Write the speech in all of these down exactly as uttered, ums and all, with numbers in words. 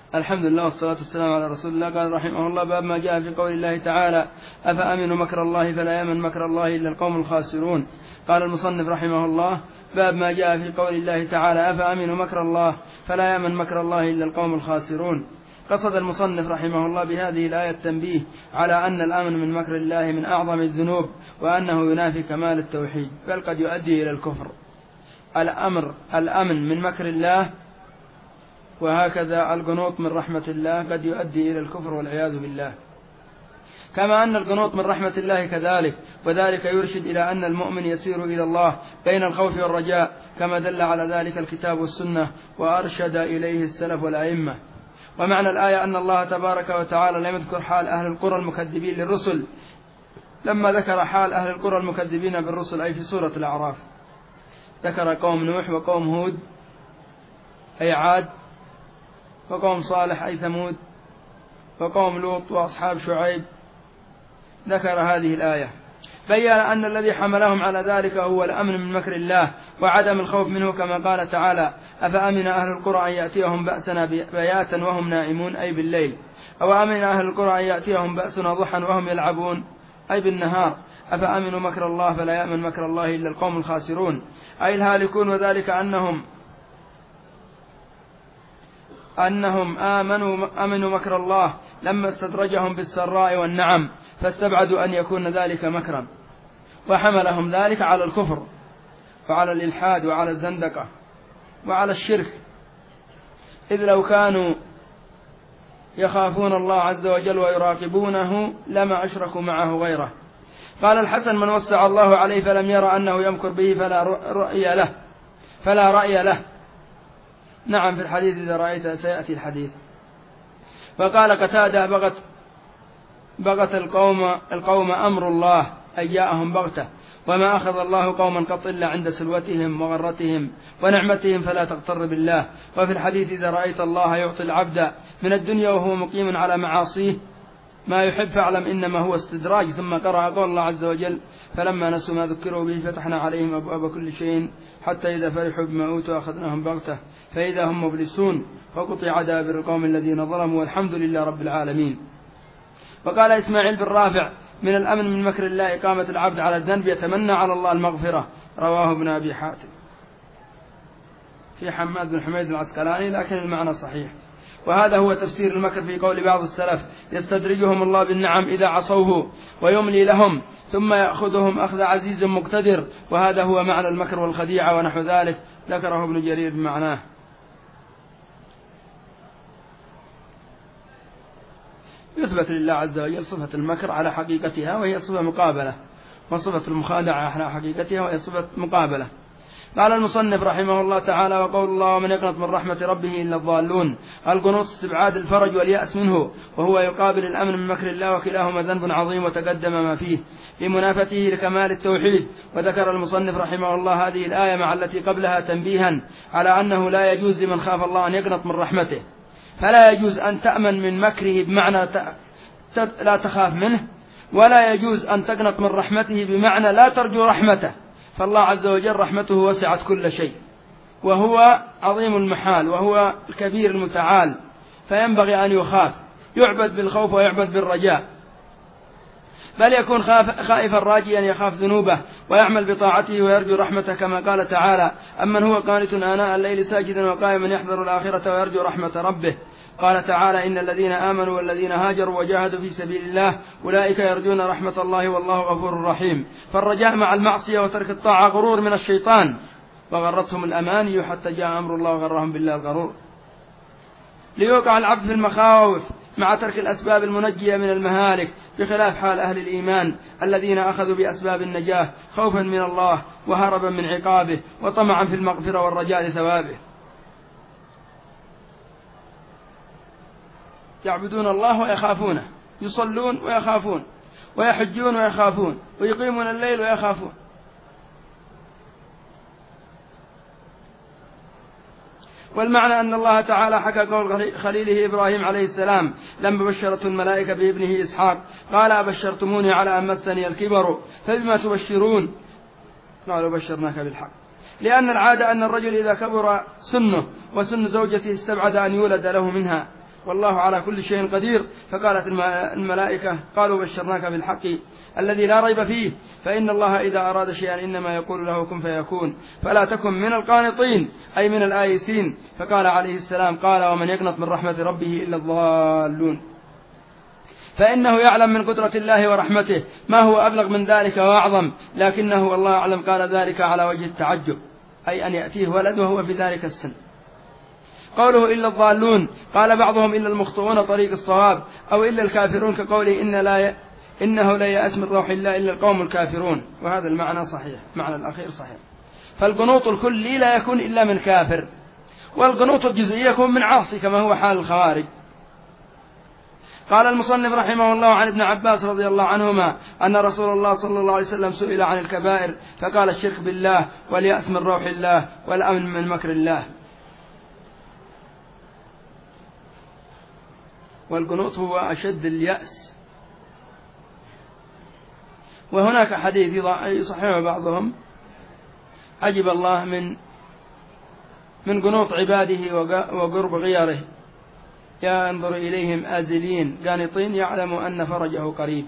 الحمد لله والصلاة والسلام على رسول الله. قال رحمه الله: باب ما جاء في قول الله تعالى: أفأمنوا مكر الله فلا يأمن مكر الله إلا القوم الخاسرون. قال المصنف رحمه الله: باب ما جاء في قول الله تعالى: أفأمنوا مكر الله فلا يأمن مكر الله إلا القوم الخاسرون. قصد المصنف رحمه الله بهذه الآية التنبيه على أن الأمن من مكر الله من أعظم الذنوب، وأنه ينافي كمال التوحيد، بل قد يؤدي إلى الكفر. الأمر الأمن من مكر الله، وهكذا القنوط من رحمة الله قد يؤدي إلى الكفر والعياذ بالله، كما أن القنوط من رحمة الله كذلك، وذلك يرشد إلى أن المؤمن يسير إلى الله بين الخوف والرجاء، كما دل على ذلك الكتاب والسنة وأرشد إليه السلف والأئمة. ومعنى الآية أن الله تبارك وتعالى لم يذكر حال أهل القرى المكذبين للرسل لما ذكر حال أهل القرى المكذبين بالرسل، أي في سورة الأعراف ذكر قوم نوح وقوم هود أي عاد، وقوم صالح أي ثمود، وقوم لوط وأصحاب شعيب، ذكر هذه الآية، بيّن أن الذي حملهم على ذلك هو الأمن من مكر الله وعدم الخوف منه، كما قال تعالى: أفأمن أهل القرى أن يأتيهم بأسنا بياتا وهم نائمون أي بالليل، أو أمن أهل القرى أن يأتيهم بأسنا ضحى وهم يلعبون أي بالنهار. أفأمنوا مكر الله فلا يأمن مكر الله إلا القوم الخاسرون أي الهالكون، وذلك أنهم أنهم آمنوا أمنوا مكر الله لما استدرجهم بالسراء والنعم، فاستبعدوا أن يكون ذلك مكرا، وحملهم ذلك على الكفر وعلى الإلحاد وعلى الزندقة وعلى الشرك، إذ لو كانوا يخافون الله عز وجل ويراقبونه لما أشركوا معه غيره. قال الحسن: من وسع الله عليه فلم يرى أنه يمكر به فلا رأي له فلا رأي له. نعم، في الحديث إذا رأيت سيأتي الحديث. وقال قتادة: بغت بغت القوم القوم أمر الله أي جاءهم بغتة، وما أخذ الله قوما قط إلا عند سلوتهم وغرتهم ونعمتهم فلا تغتر بالله. وفي الحديث: إذا رأيت الله يعطي العبد من الدنيا وهو مقيم على معاصيه ما يحب فاعلم إنما هو استدراج. ثم قرأ قول الله عز وجل: فلما نسوا ما ذكروا به فتحنا عليهم أبواب كل شيء حتى إذا فرحوا بما أوتوا أخذناهم بغتة فإذا هم مبلسون فقطع دابر القوم الذين ظلموا والحمد لله رب العالمين. وقال إسماعيل بن رافع: من الأمن من مكر الله إقامة العبد على الذنب يتمنى على الله المغفرة. رواه ابن أبي حاتم في حماد بن حميد العسقلاني، لكن المعنى صحيح. وهذا هو تفسير المكر في قول بعض السلف: يستدرجهم الله بالنعم إذا عصوه ويملي لهم ثم يأخذهم أخذ عزيز مقتدر، وهذا هو معنى المكر والخديعة ونحو ذلك، ذكره ابن جرير بمعناه. يثبت لله عز وجل صفة المكر على حقيقتها وهي صفة مقابلة، وصفة المخادعة على حقيقتها وهي صفة مقابلة. قال المصنف رحمه الله تعالى: وقول الله: ومن يقنط من رحمة ربه إلا الضالون. القنوط استبعاد الفرج واليأس منه، وهو يقابل الأمن من مكر الله، وكلاهما ذنب عظيم وتقدم ما فيه لمنافته لكمال التوحيد. وذكر المصنف رحمه الله هذه الآية مع التي قبلها تنبيها على أنه لا يجوز لمن خاف الله أن يقنط من رحمته، فلا يجوز أن تأمن من مكره بمعنى لا تخاف منه، ولا يجوز أن تقنط من رحمته بمعنى لا ترجو رحمته، فالله عز وجل رحمته وسعت كل شيء، وهو عظيم المحال، وهو الكبير المتعال، فينبغي أن يخاف، يعبد بالخوف ويعبد بالرجاء، بل يكون خائفا راجيا يخاف ذنوبه ويعمل بطاعته ويرجو رحمته، كما قال تعالى: أمن هو قانت آناء الليل ساجدا وقائما يحذر الآخرة ويرجو رحمة ربه. قال تعالى: إن الذين آمنوا والذين هاجروا وجاهدوا في سبيل الله أولئك يرجون رحمة الله والله غفور رحيم. فالرجاء مع المعصية وترك الطاعة غرور من الشيطان، وغرتهم الأماني حتى جاء أمر الله وغرهم بالله الغرور. ليوقع العبد في المخاوف مع ترك الأسباب المنجية من المهالك، بخلاف حال أهل الإيمان الذين أخذوا بأسباب النجاة خوفا من الله وهربا من عقابه وطمعا في المغفرة والرجاء لثوابه. يعبدون الله ويخافونه، يصلون ويخافون، ويحجون ويخافون، ويقيمون الليل ويخافون. والمعنى أن الله تعالى حكى قول خليله إبراهيم عليه السلام لما بشرته الملائكة بابنه إسحاق: قال: أبشرتموني على أن مسني الكبر فبما تبشرون؟ قالوا: بشرناك بالحق. لأن العادة أن الرجل إذا كبر سنه وسن زوجته استبعد أن يولد له منها، والله على كل شيء قدير. فقالت الملائكة قالوا بشرناك بالحق الذي لا ريب فيه، فإن الله إذا أراد شيئا إنما يقول له كن فيكون، فلا تكن من القانطين أي من الآيسين. فقال عليه السلام قال ومن يقنط من رحمة ربه إلا الضالون، فإنه يعلم من قدرة الله ورحمته ما هو أبلغ من ذلك وأعظم، لكنه والله أعلم قال ذلك على وجه التعجب، أي أن يأتيه ولد وهو في ذلك السن. قوله إلا الضالون قال بعضهم إلا المخطئون طريق الصواب، أو إلا الكافرون كقوله إن لا ي... إنه لا يأس من روح الله إلا القوم الكافرون، وهذا المعنى صحيح، معنى الأخير صحيح. فالقنوط الكلي لا يكون إلا من كافر، والقنوط الجزئي يكون من عاصي كما هو حال الخوارج. قال المصنف رحمه الله عن ابن عباس رضي الله عنهما أن رسول الله صلى الله عليه وسلم سئل عن الكبائر فقال الشرك بالله واليأس من روح الله والأمن من مكر الله. والقنوط هو أشد اليأس. وهناك حديث يصححه بعضهم عجب الله من من قنوط عباده وقرب غيره، يا انظر إليهم آزلين قانطين يعلم أن فرجه قريب.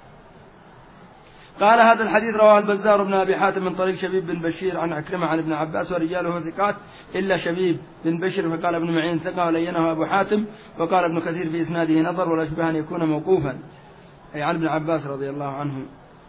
قال هذا الحديث رواه البزار بن أبي حاتم من طريق شبيب بن بشير عن عكرمة عن ابن عباس ورجاله ثقات إلا شبيب بن بشير، فقال ابن معين ثقة ولينه أبو حاتم، وقال ابن كثير في إسناده نظر ولا يشبه أن يكون موقوفا، أي عن ابن عباس رضي الله عنه.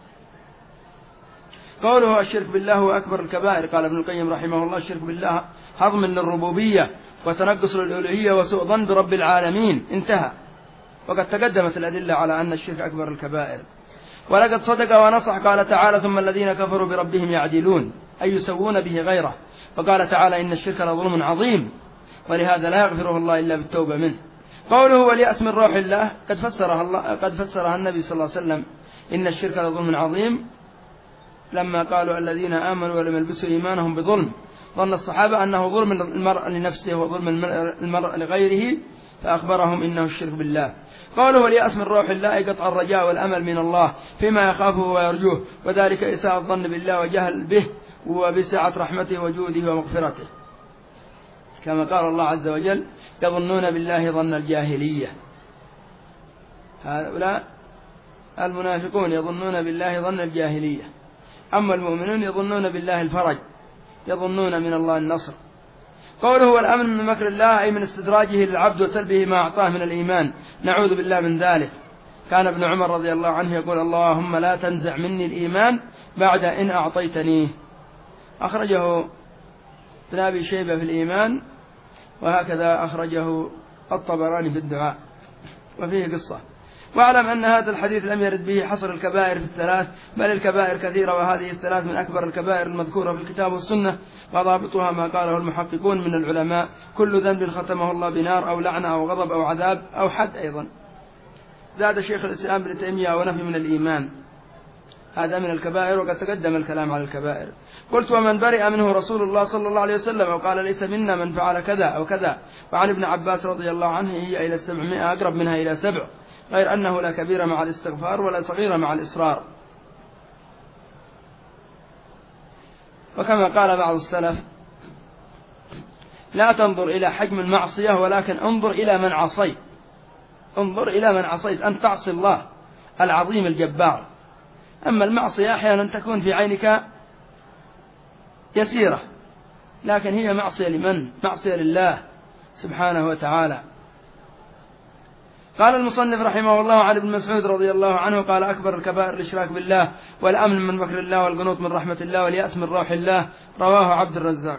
قوله الشرك بالله هو أكبر الكبائر، قال ابن القيم رحمه الله الشرك بالله هضم للربوبية وتنقص للألوهية وسوء ظن برب العالمين، انتهى. وقد تقدمت الأدلة على أن الشرك أكبر الكبائر. ولقد صدق ونصح قال تعالى ثم الذين كفروا بربهم يعدلون، أي يسوون به غيره. وقال تعالى إن الشرك لظلم عظيم ولهذا لا يغفره الله إلا بالتوبة منه. قوله واليأس من روح الله قد فسرها الله قد فسرها النبي صلى الله عليه وسلم إن الشرك لظلم عظيم لما قالوا الذين آمنوا ولم يلبسوا إيمانهم بظلم، ظن الصحابة أنه ظلم المرء لنفسه وظلم المرء لغيره، فأخبرهم إنه الشرك بالله. قوله واليأس من روح الله أي قطع الرجاء والأمل من الله فيما يخافه ويرجوه، وذلك إساءة الظن بالله وجهل به وبسعة رحمته وجوده ومغفرته، كما قال الله عز وجل يظنون بالله ظن الجاهلية. هؤلاء المنافقون يظنون بالله ظن الجاهلية، أما المؤمنون يظنون بالله الفرج، يظنون من الله النصر. قوله والأمن من مكر الله أي من استدراجه للعبد وسلبه ما أعطاه من الإيمان، نعوذ بالله من ذلك. كان ابن عمر رضي الله عنه يقول اللهم لا تنزع مني الإيمان بعد إن أعطيتنيه. أخرجه ابن أبي شيبة في الإيمان، وهكذا أخرجه الطبراني في الدعاء، وفيه قصة. واعلم أن هذا الحديث لم يرد به حصر الكبائر في الثلاث، بل الكبائر كثيرة، وهذه الثلاث من أكبر الكبائر المذكورة في الكتاب والسنة، وضابطها ما قاله المحققون من العلماء كل ذنب ختمه الله بنار أو لعنة أو غضب أو عذاب أو حد. أيضا زاد شيخ الإسلام ابن تيمية ونفي من الإيمان، هذا من الكبائر، وقد تقدم الكلام على الكبائر. قلت ومن برئ منه رسول الله صلى الله عليه وسلم أو قال ليس منا من فعل كذا أو كذا. وعن ابن عباس رضي الله عنه هي إلى السبعمائة أقرب منها إلى سبع، غير أنه لا كبير مع الاستغفار ولا صغير مع الإصرار. وكما قال بعض السلف لا تنظر إلى حجم المعصية ولكن انظر إلى من عصيت، انظر إلى من عصيت، أن تعصي الله العظيم الجبار. أما المعصية أحيانا تكون في عينك يسيرة، لكن هي معصية لمن؟ معصية لله سبحانه وتعالى. قال المصنف رحمه الله عن ابن مسعود رضي الله عنه قال أكبر الكبائر الإشراك بالله والأمن من مكر الله والقنوط من رحمة الله واليأس من روح الله، رواه عبد الرزاق.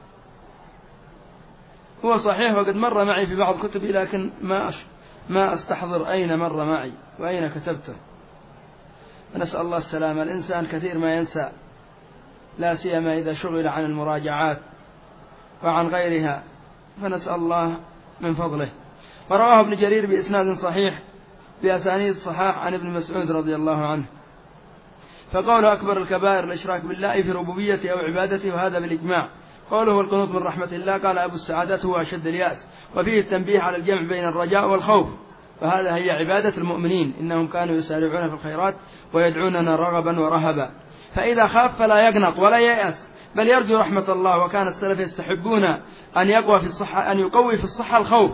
هو صحيح وقد مر معي في بعض كتبي، لكن ما ما أستحضر أين مر معي وأين كتبته، نسأل الله السلامة. الإنسان كثير ما ينسى، لا سيما إذا شغل عن المراجعات وعن غيرها، فنسأل الله من فضله. ورواه ابن جرير بإسناد صحيح بأسانيد صحاح عن ابن مسعود رضي الله عنه. فقول أكبر الكبائر الإشراك بالله في ربوبيته أو عبادته، وهذا بالإجماع. قوله القنوط من رحمة الله قال أبو السعادات هو أشد اليأس، وفيه التنبيه على الجمع بين الرجاء والخوف، وهذا هي عبادة المؤمنين، إنهم كانوا يسارعون في الخيرات ويدعوننا رغبا ورهبا. فإذا خاف فلا يقنط ولا ييأس، بل يرجو رحمة الله. وكان السلف يستحبون أن يقوى في الصحة أن يقوي في الصحة الخوف،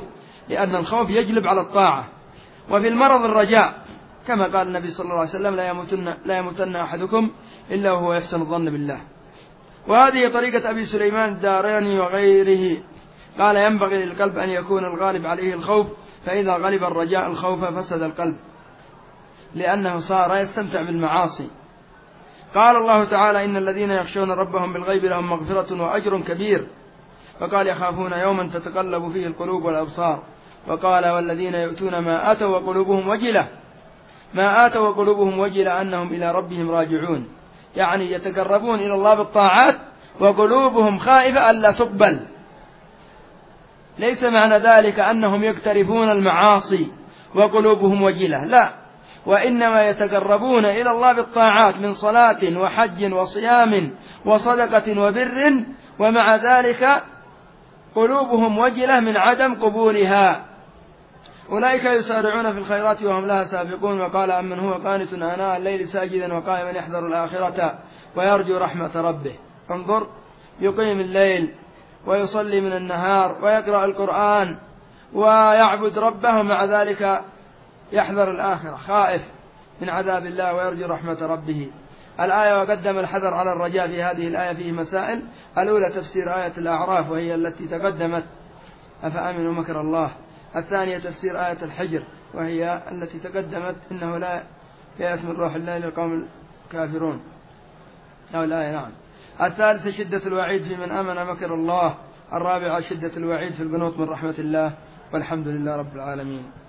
لأن الخوف يجلب على الطاعة. وفي المرض الرجاء، كما قال النبي صلى الله عليه وسلم: لا يموتن, لا يموتن أحدكم إلا وهو يحسن الظن بالله. وهذه طريقة أبي سليمان الداراني وغيره. قال: ينبغي للقلب أن يكون الغالب عليه الخوف، فإذا غلب الرجاء الخوف فسد القلب، لأنه صار يستمتع بالمعاصي. قال الله تعالى: إن الذين يخشون ربهم بالغيب لهم مغفرة وأجر كبير. وقال: يخافون يوما تتقلب فيه القلوب والأبصار. وقال: والذين يؤتون ما آتوا وقلوبهم وجلة ما آتوا وقلوبهم وجلة أنهم إلى ربهم راجعون، يعني يتقربون إلى الله بالطاعات وقلوبهم خائفة ألا تقبل. ليس معنى ذلك أنهم يقترفون المعاصي وقلوبهم وجلة، لا، وإنما يتقربون إلى الله بالطاعات من صلاة وحج وصيام وصدقة وبر، ومع ذلك قلوبهم وجلة من عدم قبولها. أولئك يسارعون في الخيرات وهم لها سابقون. وقال: أمن هو قانت آناء الليل ساجدا وقائما يحذر الآخرة ويرجو رحمة ربه. انظر، يقيم الليل ويصلي من النهار ويقرأ القرآن ويعبد ربه، مع ذلك يحذر الآخرة، خائف من عذاب الله ويرجو رحمة ربه. الآية: وقدم الحذر على الرجاء. في هذه الآية فيه مسائل. الأولى تفسير آية الأعراف وهي التي تقدمت: أفأمنوا مكر الله. الثانية تفسير آية الحجر وهي التي تقدمت: إنه لا يأس من روح الله للقوم الكافرون، أو الآية. نعم. الثالثة شدة الوعيد في من آمن مكر الله. الرابعة شدة الوعيد في القنوط من رحمة الله. والحمد لله رب العالمين.